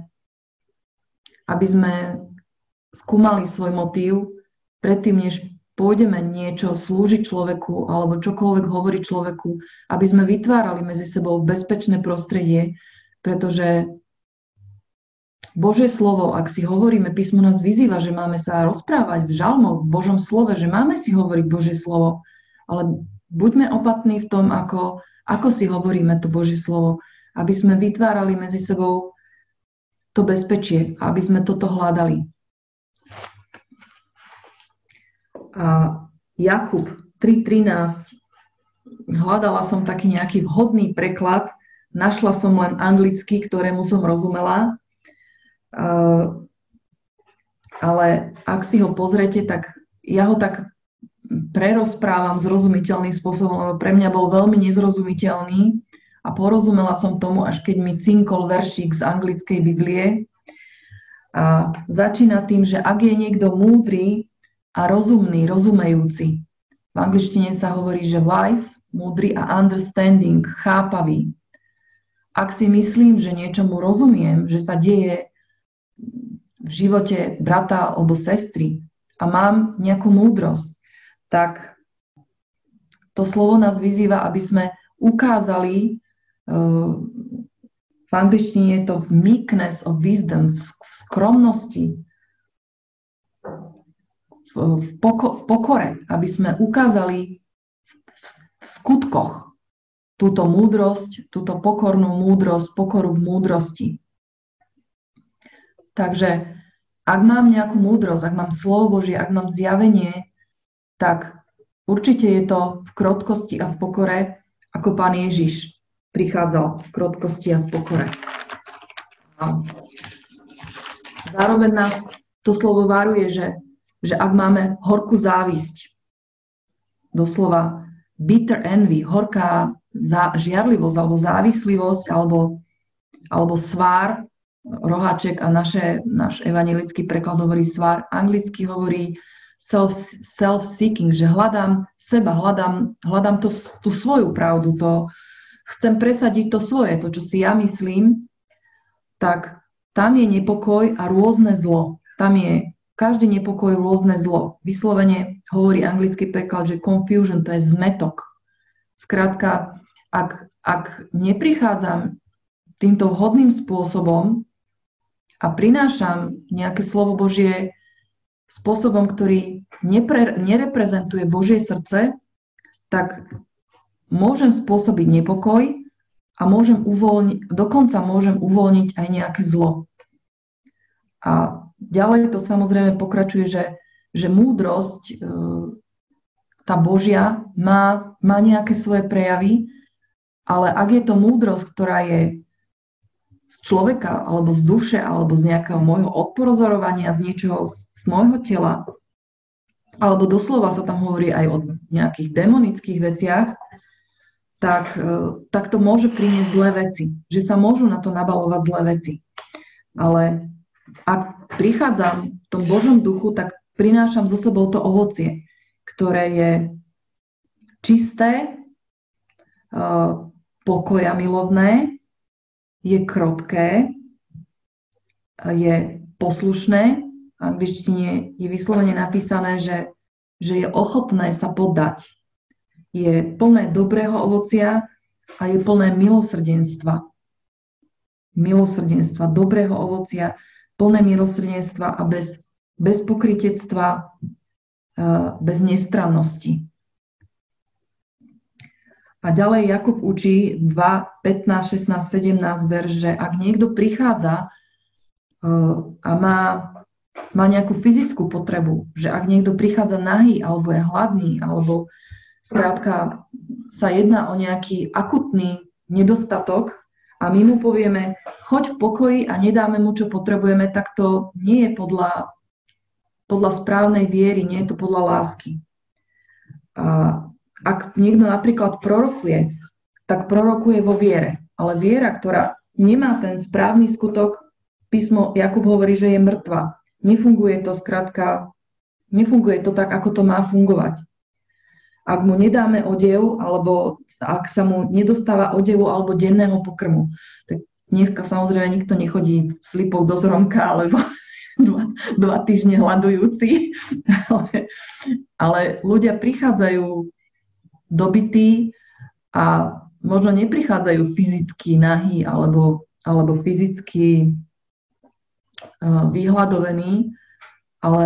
sme skúmali svoj motív predtým, než pôjdeme niečo slúžiť človeku alebo čokoľvek hovoriť človeku, aby sme vytvárali medzi sebou bezpečné prostredie, pretože Božie slovo, ak si hovoríme, písmo nás vyzýva, že máme sa rozprávať v žalmoch, v Božom slove, že máme si hovoriť Božie slovo, ale buďme opatrní v tom, ako si hovoríme to Božie slovo, aby sme vytvárali medzi sebou to bezpečie, aby sme toto hľadali. A Jakub 3.13, hľadala som taký nejaký vhodný preklad, našla som len anglicky, ktorému som rozumela, ale ak si ho pozrete, tak ja ho tak prerozprávam zrozumiteľným spôsobom, lebo pre mňa bol veľmi nezrozumiteľný a porozumela som tomu, až keď mi cinkol veršík z anglickej Biblie. A začína tým, že ak je niekto múdry a rozumný, rozumejúci. V angličtine sa hovorí, že wise, múdry a understanding, chápavý. Ak si myslím, že niečomu rozumiem, že sa deje v živote brata alebo sestry a mám nejakú múdrosť, tak to slovo nás vyzýva, aby sme ukázali, v angličtine je to v meekness of wisdom, v skromnosti, v pokore, aby sme ukázali v skutkoch túto múdrosť, túto pokornú múdrosť, pokoru v múdrosti. Takže ak mám nejakú múdrosť, ak mám slovo Božie, ak mám zjavenie, tak určite je to v krotkosti a v pokore, ako Pán Ježiš prichádzal v krotkosti a v pokore. A zároveň nás to slovo varuje, že ak máme horkú závisť, doslova bitter envy, horká žiarlivosť alebo závislivosť alebo svár, roháček a náš evanjelický preklad hovorí svár, anglicky hovorí self-seeking, že hľadám seba, hľadám tú svoju pravdu, chcem presadiť to svoje, to, čo si ja myslím, tak tam je nepokoj a rôzne zlo. Tam je každý nepokoj, rôzne zlo. Vyslovene hovorí anglický preklad, že confusion, to je zmetok. Skrátka, ak neprichádzam týmto vhodným spôsobom a prinášam nejaké slovo Božie spôsobom, ktorý nereprezentuje Božie srdce, tak môžem spôsobiť nepokoj a dokonca môžem uvoľniť aj nejaké zlo. A ďalej to samozrejme pokračuje, že múdrosť, tá Božia, má nejaké svoje prejavy, ale ak je to múdrosť, ktorá je z človeka, alebo z duše, alebo z nejakého môjho odporozorovania, z niečoho z môjho tela, alebo doslova sa tam hovorí aj o nejakých demonických veciach, tak to môže priniesť zlé veci. Že sa môžu na to nabalovať zlé veci. Ale ak prichádzam v tom Božom duchu, tak prinášam so sebou to ovocie, ktoré je čisté, pokoja milovné, je krotké, je poslušné. V angličtine je vyslovene napísané, že je ochotné sa poddať. Je plné dobrého ovocia a je plné milosrdenstva. Milosrdenstva, dobrého ovocia, plné milosrdenstva a bez pokrytectva, bez nestrannosti. A ďalej Jakub učí 2, 15, 16, 17 verš, že ak niekto prichádza a má nejakú fyzickú potrebu, že ak niekto prichádza nahý, alebo je hladný, alebo skrátka sa jedná o nejaký akutný nedostatok a my mu povieme, choď v pokoji a nedáme mu, čo potrebujeme, tak to nie je podľa správnej viery, nie je to podľa lásky. A ak niekto napríklad prorokuje, tak prorokuje vo viere. Ale viera, ktorá nemá ten správny skutok, písmo Jakub hovorí, že je mŕtva. Nefunguje to skrátka, nefunguje to tak, ako to má fungovať. Ak mu nedáme odev, alebo ak sa mu nedostáva odevu alebo denného pokrmu, tak dneska samozrejme nikto nechodí v slipoch do zromka, alebo 2 týždne hladujúci, ale ľudia prichádzajú dobití a možno neprichádzajú fyzicky nahý alebo fyzicky vyhladovení, ale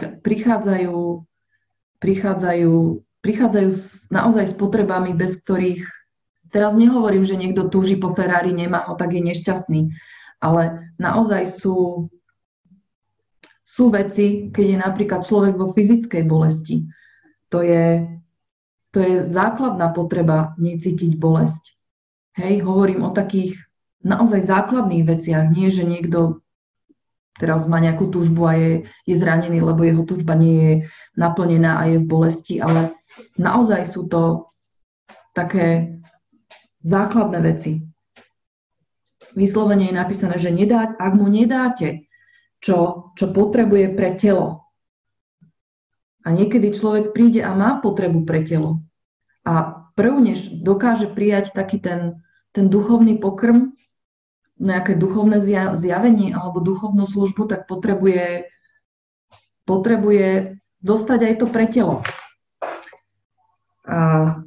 prichádzajú naozaj s potrebami, bez ktorých, teraz nehovorím, že niekto túži po Ferrari, nemá ho, tak je nešťastný, ale naozaj sú veci, keď je napríklad človek vo fyzickej bolesti. To je základná potreba necítiť bolesť. Hej, hovorím o takých naozaj základných veciach, nie že niekto teraz má nejakú túžbu a je zranený, lebo jeho túžba nie je naplnená a je v bolesti, ale naozaj sú to také základné veci. Vyslovene je napísané, že ak mu nedáte, čo potrebuje pre telo. A niekedy človek príde a má potrebu pre telo. A než dokáže prijať taký ten duchovný pokrm, nejaké duchovné zjavenie alebo duchovnú službu, tak potrebuje dostať aj to pre telo. A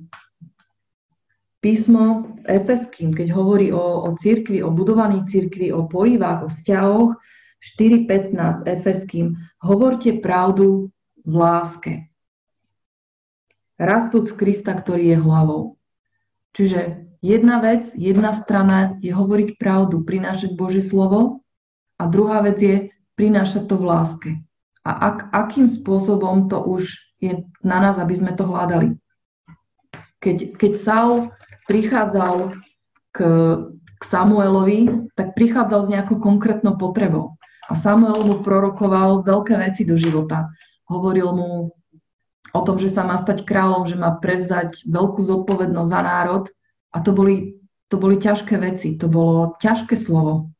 písmo Efeským, keď hovorí o cirkvi, o budovaní cirkvi, o pojivách, o vzťahoch, 4.15 Efeským, hovorte pravdu v láske. Rastúc Krista, ktorý je hlavou. Čiže jedna vec, jedna strana je hovoriť pravdu, prinášať Božie slovo a druhá vec je prinášať to v láske. A akým spôsobom to už je na nás, aby sme to hľadali. Keď Saul prichádzal k Samuelovi, tak prichádzal s nejakou konkrétnou potrebou. A Samuel mu prorokoval veľké veci do života. Hovoril mu o tom, že sa má stať kráľom, že má prevzať veľkú zodpovednosť za národ. A to boli ťažké veci, to bolo ťažké slovo.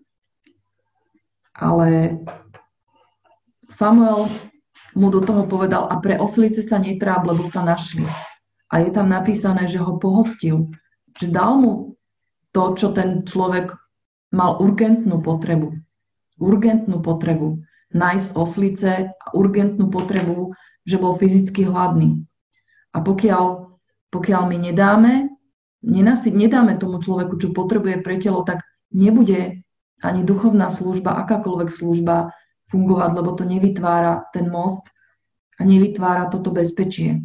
Ale Samuel mu do toho povedal, a pre oslice sa netráb, lebo sa našli. A je tam napísané, že ho pohostil, že dal mu to, čo ten človek mal urgentnú potrebu. Urgentnú potrebu nájsť oslice a urgentnú potrebu, že bol fyzicky hladný. A pokiaľ my nedáme tomu človeku, čo potrebuje pre telo, tak nebude ani duchovná služba, akákoľvek služba fungovať, lebo to nevytvára ten most a nevytvára toto bezpečie.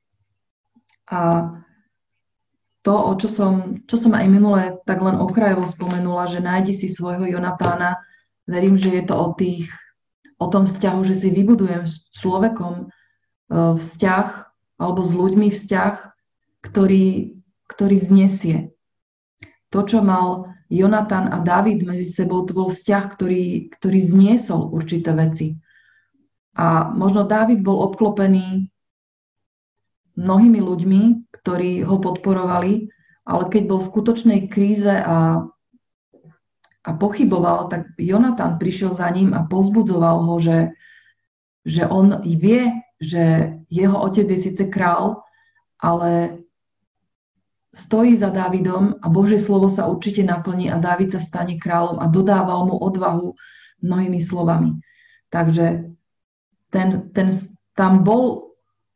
A to, čo som aj minule tak len okrajovo spomenula, že nájdi si svojho Jonatána, verím, že je to o tom vzťahu, že si vybudujem s človekom vzťah alebo s ľuďmi vzťah, ktorý znesie. To, čo mal Jonatán a Dávid medzi sebou, to bol vzťah, ktorý zniesol určité veci. A možno Dávid bol obklopený mnohými ľuďmi, ktorí ho podporovali, ale keď bol v skutočnej kríze a pochyboval, tak Jonatán prišiel za ním a povzbudzoval ho, že on vie, že jeho otec je síce král, ale stojí za Dávidom a Božie slovo sa určite naplní a Dávid sa stane kráľom a dodával mu odvahu mnohými slovami. Takže tam bol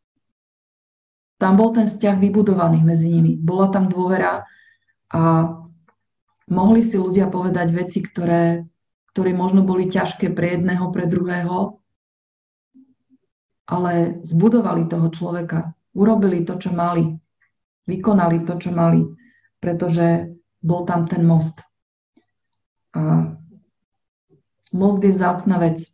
ten vzťah vybudovaný medzi nimi. Bola tam dôvera a mohli si ľudia povedať veci, ktoré možno boli ťažké pre jedného, pre druhého, ale zbudovali toho človeka, urobili to, čo mali, vykonali to, čo mali, pretože bol tam ten most. A most je vzácna vec.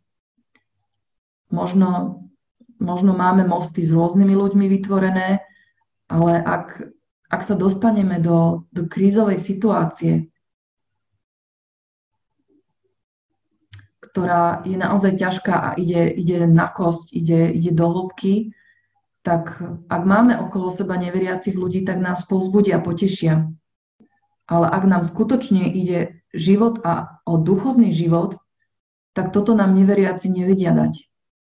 Možno máme mosty s rôznymi ľuďmi vytvorené, ale ak sa dostaneme do krízovej situácie, ktorá je naozaj ťažká a ide na kosť, ide do hĺbky, tak ak máme okolo seba neveriacich ľudí, tak nás povzbudia, potešia. Ale ak nám skutočne ide život a o duchovný život, tak toto nám neveriaci nevedia dať.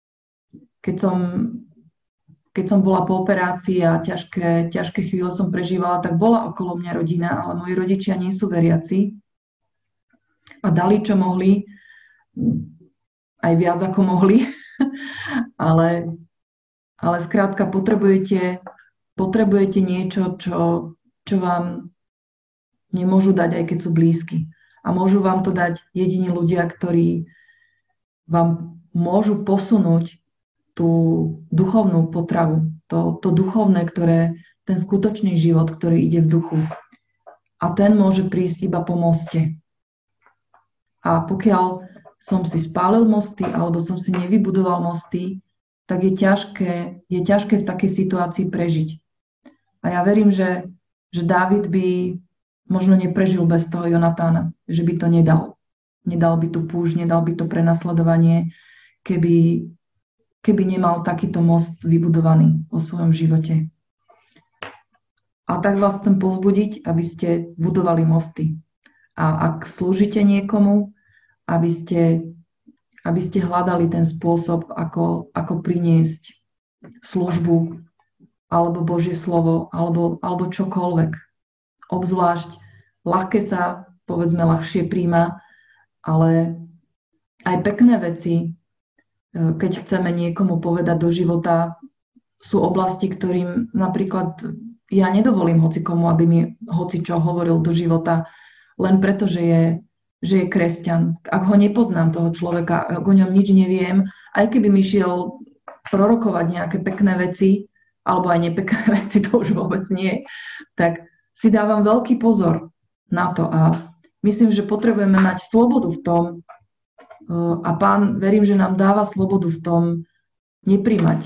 Keď som bola po operácii a ťažké chvíle som prežívala, tak bola okolo mňa rodina, ale moji rodičia nie sú veriaci a dali, čo mohli, aj viac ako mohli, ale skrátka potrebujete niečo, čo vám nemôžu dať, aj keď sú blízky. A môžu vám to dať jediní ľudia, ktorí vám môžu posunúť tú duchovnú potravu, to duchovné, ten skutočný život, ktorý ide v duchu. A ten môže prísť iba po moste. A pokiaľ som si spálil mosty, alebo som si nevybudoval mosty, tak je ťažké v takej situácii prežiť. A ja verím, že Dávid by možno neprežil bez toho Jonatána, že by to nedal. Nedal by tú púšť, nedal by to prenasledovanie, keby nemal takýto most vybudovaný vo svojom živote. A tak vás chcem povzbudiť, aby ste budovali mosty. A ak slúžite niekomu, aby ste hľadali ten spôsob, ako priniesť službu, alebo Božie slovo, alebo čokoľvek. Obzvlášť ľahké sa, povedzme, ľahšie príjma, ale aj pekné veci, keď chceme niekomu povedať do života, sú oblasti, ktorým napríklad ja nedovolím hocikomu, aby mi hocičo hovoril do života, len preto, že je kresťan. Ak ho nepoznám, toho človeka, ak o ňom nič neviem, aj keby mi šiel prorokovať nejaké pekné veci, alebo aj nepekné veci, to už vôbec nie, tak si dávam veľký pozor na to a myslím, že potrebujeme mať slobodu v tom a Pán, verím, že nám dáva slobodu v tom nepríjmať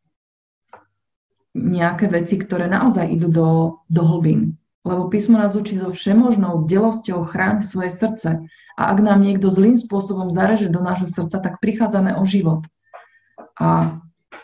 nejaké veci, ktoré naozaj idú do hlbín. Lebo písmo nás učí so všemožnou bdelosťou chráň svoje srdce. A ak nám niekto zlým spôsobom zareže do nášho srdca, tak prichádzame o život. A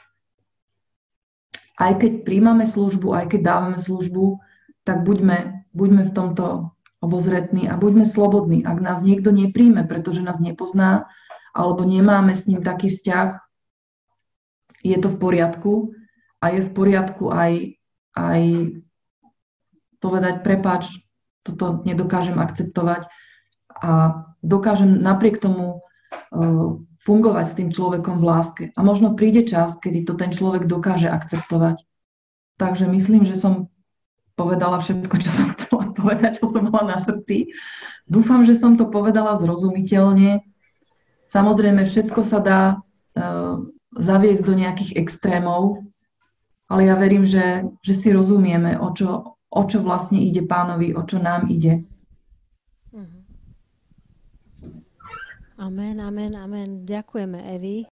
aj keď príjmame službu, aj keď dávame službu, tak buďme v tomto obozretní a buďme slobodní. Ak nás niekto nepríjme, pretože nás nepozná, alebo nemáme s ním taký vzťah, je to v poriadku a je v poriadku aj povedať, prepáč, toto nedokážem akceptovať a dokážem napriek tomu fungovať s tým človekom v láske. A možno príde čas, kedy to ten človek dokáže akceptovať. Takže myslím, že som povedala všetko, čo som chcela povedať, čo som mala na srdci. Dúfam, že som to povedala zrozumiteľne. Samozrejme, všetko sa dá zaviesť do nejakých extrémov, ale ja verím, že si rozumieme, o čo vlastne ide Pánovi, o čo nám ide. Amen, amen, amen. Ďakujeme, Evi.